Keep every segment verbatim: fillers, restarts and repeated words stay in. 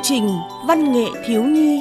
trình Văn nghệ thiếu nhi.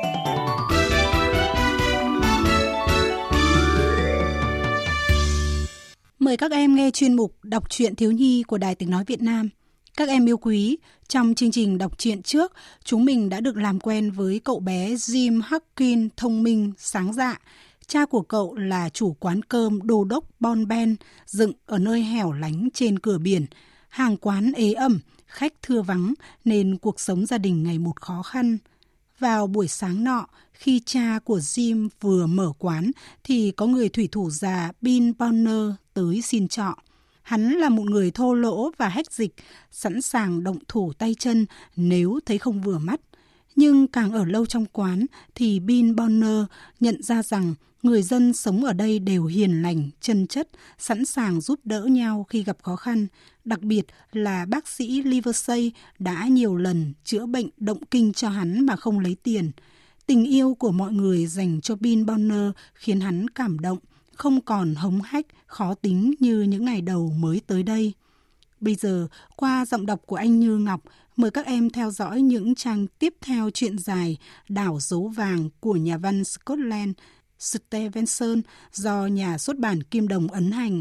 Mời các em nghe chuyên mục Đọc truyện thiếu nhi của Đài Tiếng nói Việt Nam. Các em yêu quý, trong chương trình đọc truyện trước, chúng mình đã được làm quen với cậu bé Jim Hawkins thông minh, sáng dạ. Cha của cậu là chủ quán cơm đô đốc Bon Ben, dựng ở nơi hẻo lánh trên cửa biển. Hàng quán ế ẩm, khách thưa vắng nên cuộc sống gia đình ngày một khó khăn. Vào buổi sáng nọ, khi cha của Jim vừa mở quán thì có người thủy thủ già Bill Bonner tới xin trọ. Hắn là một người thô lỗ và hách dịch, sẵn sàng động thủ tay chân nếu thấy không vừa mắt. Nhưng càng ở lâu trong quán thì Bill Bonner nhận ra rằng người dân sống ở đây đều hiền lành, chân chất, sẵn sàng giúp đỡ nhau khi gặp khó khăn. Đặc biệt là bác sĩ Livesey đã nhiều lần chữa bệnh động kinh cho hắn mà không lấy tiền. Tình yêu của mọi người dành cho Bill Bonner khiến hắn cảm động, không còn hống hách, khó tính như những ngày đầu mới tới đây. Bây giờ, qua giọng đọc của anh Như Ngọc, mời các em theo dõi những trang tiếp theo truyện dài Đảo Dấu Vàng của nhà văn Scotland Stevenson do nhà xuất bản Kim Đồng ấn hành.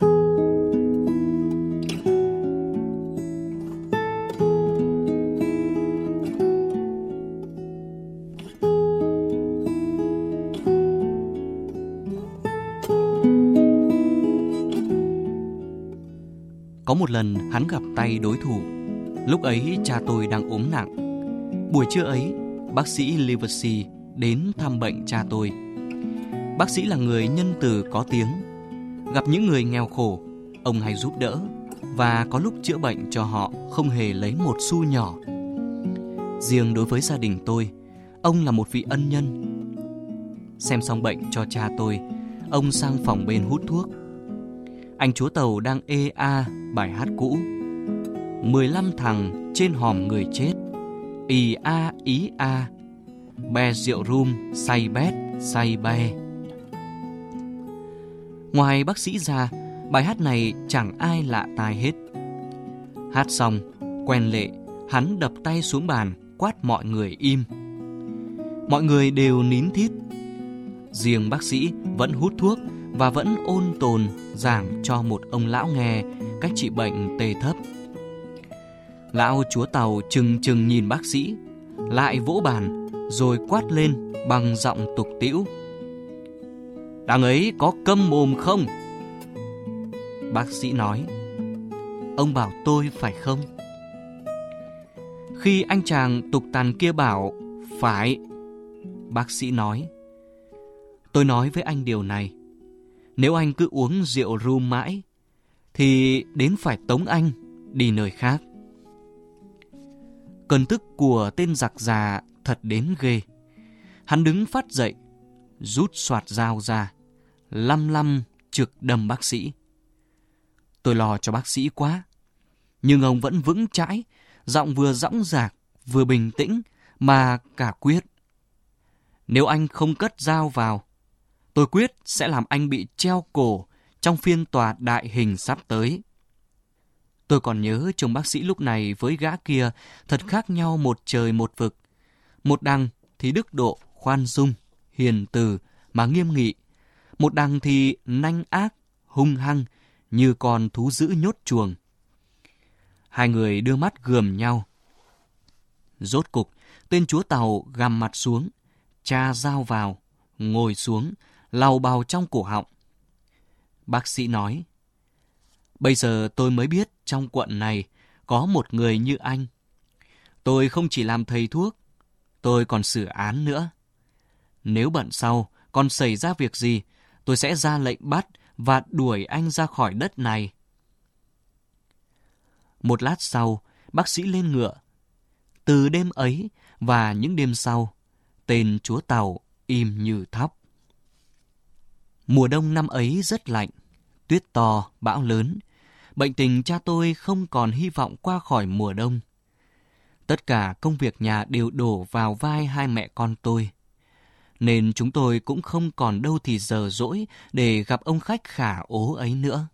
Có một lần hắn gặp tay đối thủ. Lúc ấy cha tôi đang ốm nặng. Buổi trưa ấy, bác sĩ Livesey đến thăm bệnh cha tôi. Bác sĩ là người nhân từ có tiếng. Gặp những người nghèo khổ, ông hay giúp đỡ, và có lúc chữa bệnh cho họ không hề lấy một xu nhỏ. Riêng đối với gia đình tôi, ông là một vị ân nhân. Xem xong bệnh cho cha tôi, ông sang phòng bên hút thuốc. Anh chúa tàu đang ê a bài hát cũ. Mười lăm thằng trên hòm người chết, ì a ý a, be rượu rum, say bét, say be. Ngoài bác sĩ ra, bài hát này chẳng ai lạ tai hết. Hát xong, quen lệ, hắn đập tay xuống bàn, quát mọi người im. Mọi người đều nín thít. Riêng bác sĩ vẫn hút thuốc và vẫn ôn tồn giảng cho một ông lão nghe cách trị bệnh tê thấp. Lão chúa tàu chừng chừng nhìn bác sĩ, lại vỗ bàn rồi quát lên bằng giọng tục tĩu: "Đằng ấy có câm mồm không?" Bác sĩ nói: "Ông bảo tôi phải không?" Khi anh chàng tục tằn kia bảo phải, bác sĩ nói: "Tôi nói với anh điều này, nếu anh cứ uống rượu rum mãi thì đến phải tống anh đi nơi khác." Cơn tức của tên giặc già thật đến ghê. Hắn đứng phát dậy, rút soạt dao ra, lăm lăm trực đâm bác sĩ. Tôi lo cho bác sĩ quá, nhưng ông vẫn vững chãi, giọng vừa dõng dạc, vừa bình tĩnh mà cả quyết: "Nếu anh không cất dao vào, tôi quyết sẽ làm anh bị treo cổ trong phiên tòa đại hình sắp tới." Tôi còn nhớ chồng bác sĩ lúc này với gã kia thật khác nhau một trời một vực. Một đằng thì đức độ, khoan dung, hiền từ mà nghiêm nghị. Một đằng thì nanh ác, hung hăng như con thú dữ nhốt chuồng. Hai người đưa mắt gườm nhau. Rốt cục, tên chúa tàu gằm mặt xuống, tra dao vào, ngồi xuống, lau bào trong cổ họng. Bác sĩ nói: "Bây giờ tôi mới biết trong quận này có một người như anh. Tôi không chỉ làm thầy thuốc, tôi còn xử án nữa. Nếu bận sau còn xảy ra việc gì, tôi sẽ ra lệnh bắt và đuổi anh ra khỏi đất này." Một lát sau, bác sĩ lên ngựa. Từ đêm ấy và những đêm sau, tên chúa tàu im như thóc. Mùa đông năm ấy rất lạnh, tuyết to, bão lớn. Bệnh tình cha tôi không còn hy vọng qua khỏi mùa đông. Tất cả công việc nhà đều đổ vào vai hai mẹ con tôi, nên chúng tôi cũng không còn đâu thì giờ dỗi để gặp ông khách khả ố ấy nữa.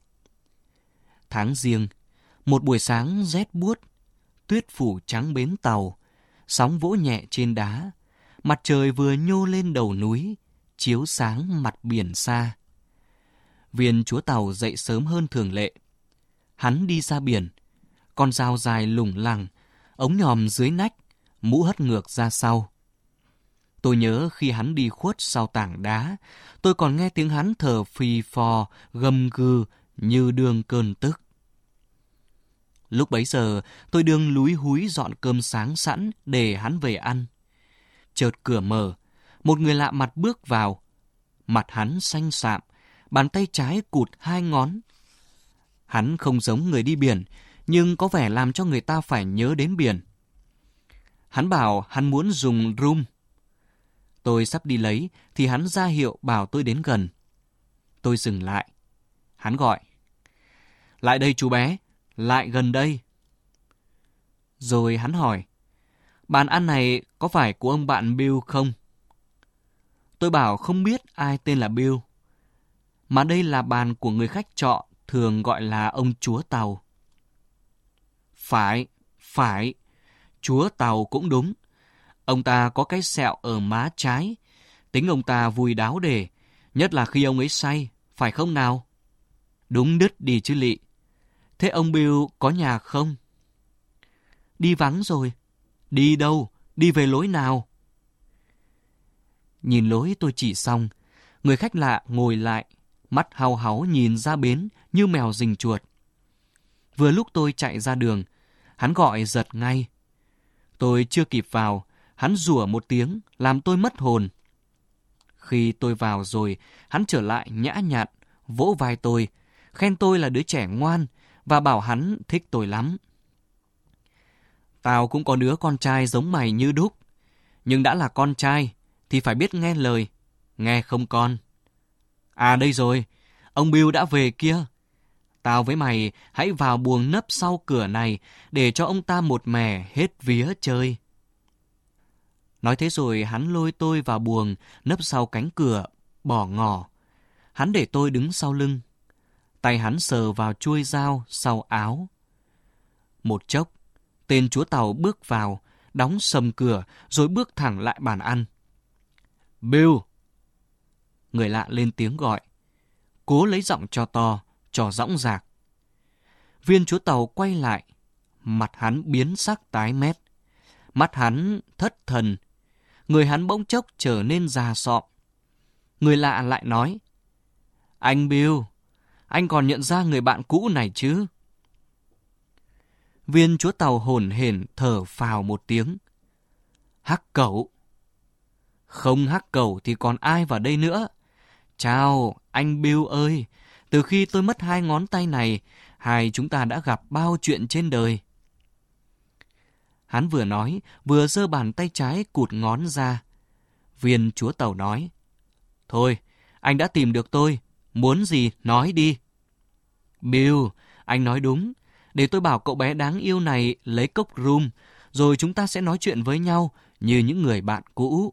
Tháng Giêng, một buổi sáng rét buốt, tuyết phủ trắng bến tàu, Sóng vỗ nhẹ trên đá, mặt trời vừa nhô lên đầu núi, chiếu sáng mặt biển xa. Viên chúa tàu dậy sớm hơn thường lệ. Hắn đi ra biển, con dao dài lủng lẳng, ống nhòm dưới nách, mũ hất ngược ra sau. Tôi nhớ khi hắn đi khuất sau tảng đá, tôi còn nghe tiếng hắn thở phì phò, gầm gừ như đương cơn tức. Lúc bấy giờ, tôi đương lúi húi dọn cơm sáng sẵn để hắn về ăn. Chợt cửa mở, một người lạ mặt bước vào. Mặt hắn xanh xạm, bàn tay trái cụt hai ngón. Hắn không giống người đi biển, nhưng có vẻ làm cho người ta phải nhớ đến biển. Hắn bảo hắn muốn dùng rum. Tôi sắp đi lấy thì hắn ra hiệu bảo tôi đến gần. Tôi dừng lại. Hắn gọi. Lại đây chú bé, lại gần đây. Rồi hắn hỏi, bàn ăn này có phải của ông bạn Bill không? Tôi bảo không biết ai tên là Bill, mà đây là bàn của người khách trọ thường gọi là ông chúa tàu. Phải, phải, chúa tàu cũng đúng. Ông ta có cái sẹo ở má trái, tính ông ta vui đáo đề, nhất là khi ông ấy say, phải không nào? Đúng đứt đi chứ lị. Thế ông Bill có nhà không? Đi vắng rồi. Đi đâu? Đi về lối nào? Nhìn lối tôi chỉ xong, người khách lạ ngồi lại, mắt hau háu nhìn ra bến như mèo rình chuột. Vừa lúc tôi chạy ra đường, hắn gọi giật ngay. Tôi chưa kịp vào, hắn rủa một tiếng, làm tôi mất hồn. Khi tôi vào rồi, hắn trở lại nhã nhặn, vỗ vai tôi, khen tôi là đứa trẻ ngoan và bảo hắn thích tôi lắm. Tao cũng có đứa con trai giống mày như đúc, nhưng đã là con trai thì phải biết nghe lời, nghe không con. À đây rồi, ông Bill đã về kia. Tao với mày hãy vào buồng nấp sau cửa này để cho ông ta một mẻ hết vía chơi. Nói thế rồi hắn lôi tôi vào buồng nấp sau cánh cửa, bỏ ngỏ. Hắn để tôi đứng sau lưng. Tay hắn sờ vào chuôi dao sau áo. Một chốc, tên chúa tàu bước vào, đóng sầm cửa rồi bước thẳng lại bàn ăn. Bill! Người lạ lên tiếng gọi. Cố lấy giọng cho to, cho dõng dạc. Viên chúa tàu quay lại. Mặt hắn biến sắc tái mét. Mắt hắn thất thần. Người hắn bỗng chốc trở nên già sọm. Người lạ lại nói. Anh Bill, anh còn nhận ra người bạn cũ này chứ? Viên chúa tàu hổn hển thở phào một tiếng. Hắc Cẩu. Không Hắc Cẩu thì còn ai vào đây nữa? Chào, anh Bill ơi. Từ khi tôi mất hai ngón tay này, hai chúng ta đã gặp bao chuyện trên đời. Hắn vừa nói, vừa giơ bàn tay trái cụt ngón ra. Viên chúa tàu nói. Thôi, anh đã tìm được tôi. Muốn gì, nói đi. Bill, anh nói đúng. Để tôi bảo cậu bé đáng yêu này lấy cốc rum, rồi chúng ta sẽ nói chuyện với nhau như những người bạn cũ.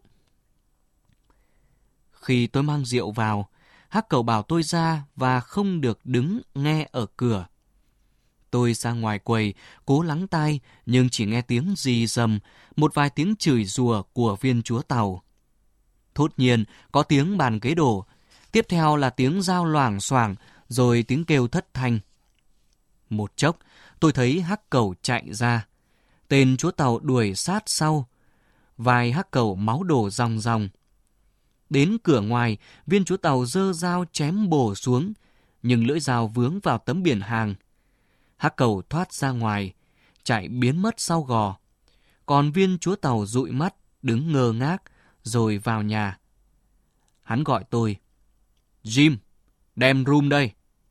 Khi tôi mang rượu vào, Hắc Cẩu bảo tôi ra và không được đứng nghe ở cửa. Tôi ra ngoài quầy, cố lắng tai, nhưng chỉ nghe tiếng rì rầm, một vài tiếng chửi rủa của viên chúa tàu. Thốt nhiên, có tiếng bàn ghế đổ, tiếp theo là tiếng dao loảng xoảng, rồi tiếng kêu thất thanh. Một chốc, tôi thấy Hắc Cẩu chạy ra. Tên chúa tàu đuổi sát sau. Vai Hắc Cẩu máu đổ ròng ròng. Đến cửa ngoài, viên chúa tàu giơ dao chém bổ xuống, nhưng lưỡi dao vướng vào tấm biển hàng. Hắc Cẩu thoát ra ngoài, chạy biến mất sau gò. Còn viên chúa tàu dụi mắt, đứng ngơ ngác, rồi vào nhà. Hắn gọi tôi. Jim, đem rum đây.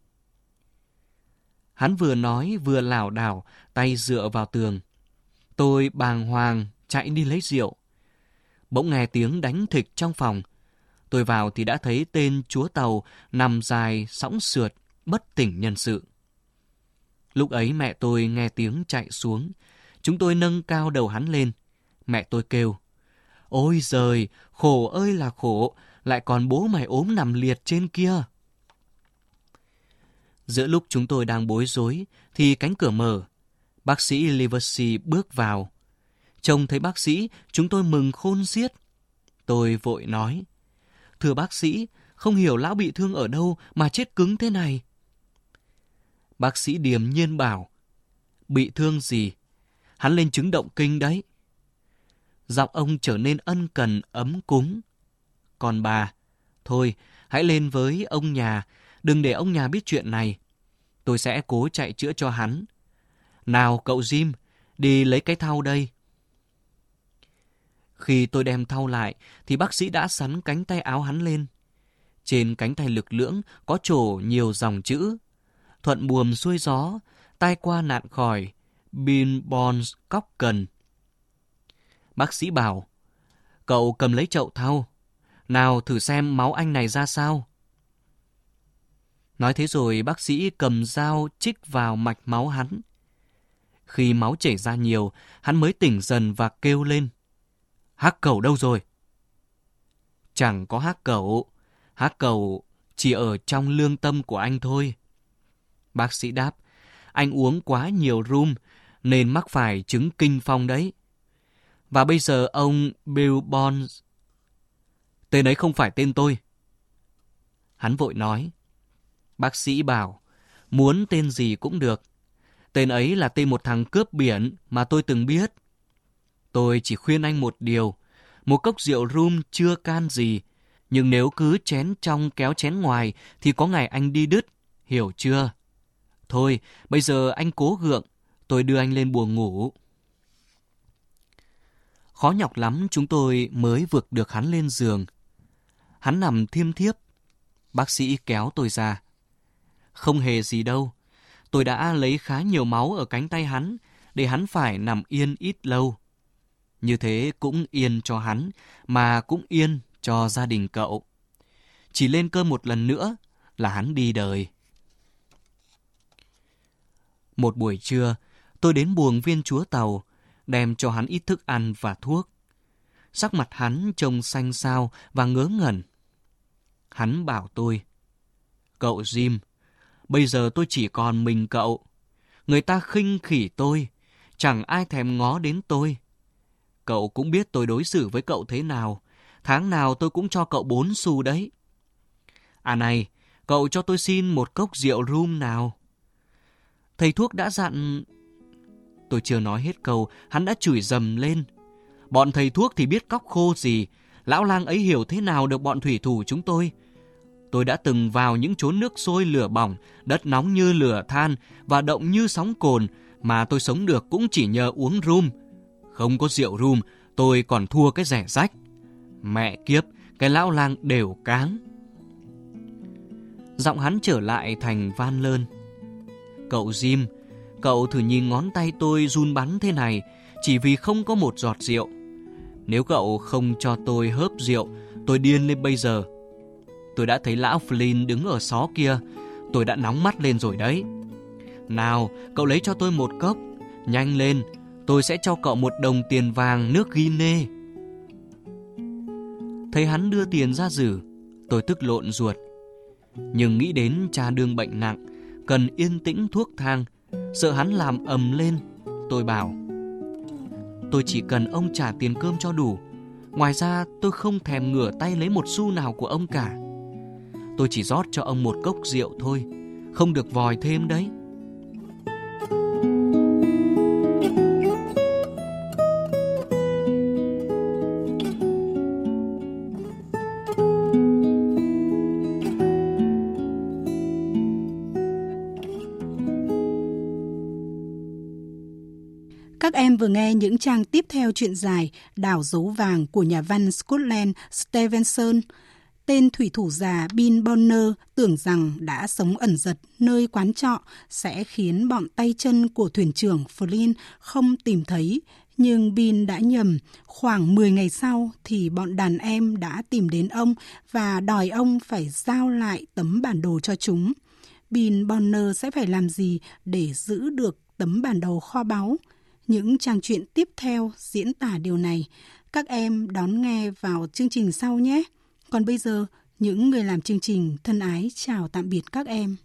Hắn vừa nói vừa lảo đảo, tay dựa vào tường. Tôi bàng hoàng chạy đi lấy rượu. Bỗng nghe tiếng đánh thịch trong phòng. Tôi vào thì đã thấy tên chúa tàu nằm dài sõng sượt, bất tỉnh nhân sự. Lúc ấy mẹ tôi nghe tiếng chạy xuống. Chúng tôi nâng cao đầu hắn lên. Mẹ tôi kêu. Ôi giời, khổ ơi là khổ, lại còn bố mày ốm nằm liệt trên kia. Giữa lúc chúng tôi đang bối rối, thì cánh cửa mở. Bác sĩ Livesey bước vào. Trông thấy bác sĩ, chúng tôi mừng khôn xiết. Tôi vội nói, thưa bác sĩ, không hiểu lão bị thương ở đâu mà chết cứng thế này. Bác sĩ điềm nhiên bảo, bị thương gì? Hắn lên chứng động kinh đấy. Giọng ông trở nên ân cần ấm cúng. Còn bà, thôi, hãy lên với ông nhà, đừng để ông nhà biết chuyện này. Tôi sẽ cố chạy chữa cho hắn. Nào cậu Jim, đi lấy cái thau đây. Khi tôi đem thau lại, thì bác sĩ đã xắn cánh tay áo hắn lên. Trên cánh tay lực lưỡng có trổ nhiều dòng chữ: thuận buồm xuôi gió, tai qua nạn khỏi, Bin Bonds cóc cần. Bác sĩ bảo, cậu cầm lấy chậu thau. Nào thử xem máu anh này ra sao. Nói thế rồi bác sĩ cầm dao chích vào mạch máu hắn. Khi máu chảy ra nhiều, hắn mới tỉnh dần và kêu lên, Hắc Cẩu đâu rồi? Chẳng có Hắc Cẩu. Hắc Cẩu chỉ ở trong lương tâm của anh thôi. Bác sĩ đáp, anh uống quá nhiều rum nên mắc phải chứng kinh phong đấy. Và bây giờ ông Bill Bonds, tên ấy không phải tên tôi. Hắn vội nói, bác sĩ bảo, muốn tên gì cũng được. Tên ấy là tên một thằng cướp biển mà tôi từng biết. Tôi chỉ khuyên anh một điều, một cốc rượu rum chưa can gì, nhưng nếu cứ chén trong kéo chén ngoài thì có ngày anh đi đứt, hiểu chưa? Thôi, bây giờ anh cố gượng, tôi đưa anh lên buồng ngủ. Khó nhọc lắm chúng tôi mới vượt được hắn lên giường. Hắn nằm thiêm thiếp. Bác sĩ kéo tôi ra. Không hề gì đâu. Tôi đã lấy khá nhiều máu ở cánh tay hắn để hắn phải nằm yên ít lâu. Như thế cũng yên cho hắn, mà cũng yên cho gia đình cậu. Chỉ lên cơn một lần nữa là hắn đi đời. Một buổi trưa, tôi đến buồng viên chúa tàu, đem cho hắn ít thức ăn và thuốc. Sắc mặt hắn trông xanh xao và ngớ ngẩn. Hắn bảo tôi, cậu Jim, bây giờ tôi chỉ còn mình cậu. Người ta khinh khỉ tôi, chẳng ai thèm ngó đến tôi. Cậu cũng biết tôi đối xử với cậu thế nào. Tháng nào tôi cũng cho cậu bốn xu đấy. À này, cậu cho tôi xin một cốc rượu rum nào. Thầy thuốc đã dặn... Tôi chưa nói hết câu, hắn đã chửi dầm lên. Bọn thầy thuốc thì biết cóc khô gì. Lão lang ấy hiểu thế nào được bọn thủy thủ chúng tôi. Tôi đã từng vào những chốn nước sôi lửa bỏng, đất nóng như lửa than và động như sóng cồn, mà tôi sống được cũng chỉ nhờ uống rum. Không có rượu rum, tôi còn thua cái rẻ rách. Mẹ kiếp, cái lão lang đều cáng. Giọng hắn trở lại thành van lơn. Cậu Jim, cậu thử nhìn ngón tay tôi run bắn thế này, chỉ vì không có một giọt rượu. Nếu cậu không cho tôi hớp rượu, tôi điên lên bây giờ. Tôi đã thấy lão Flynn đứng ở xó kia, tôi đã nóng mắt lên rồi đấy. Nào, cậu lấy cho tôi một cốc, nhanh lên, tôi sẽ cho cậu một đồng tiền vàng nước Guinea. Thấy hắn đưa tiền ra giữ, tôi tức lộn ruột. Nhưng nghĩ đến cha đương bệnh nặng, cần yên tĩnh thuốc thang, sợ hắn làm ầm lên, tôi bảo, tôi chỉ cần ông trả tiền cơm cho đủ. Ngoài ra tôi không thèm ngửa tay lấy một xu nào của ông cả. Tôi chỉ rót cho ông một cốc rượu thôi, không được vòi thêm đấy. Các em vừa nghe những trang tiếp theo truyện dài Đảo dấu vàng của nhà văn Scotland Stevenson. Tên thủy thủ già Bill Bonner tưởng rằng đã sống ẩn dật nơi quán trọ sẽ khiến bọn tay chân của thuyền trưởng Flynn không tìm thấy. Nhưng Bill đã nhầm. Khoảng mười ngày sau thì bọn đàn em đã tìm đến ông và đòi ông phải giao lại tấm bản đồ cho chúng. Bill Bonner sẽ phải làm gì để giữ được tấm bản đồ kho báu? Những trang truyện tiếp theo diễn tả điều này. Các em đón nghe vào chương trình sau nhé. Còn bây giờ, những người làm chương trình thân ái chào tạm biệt các em.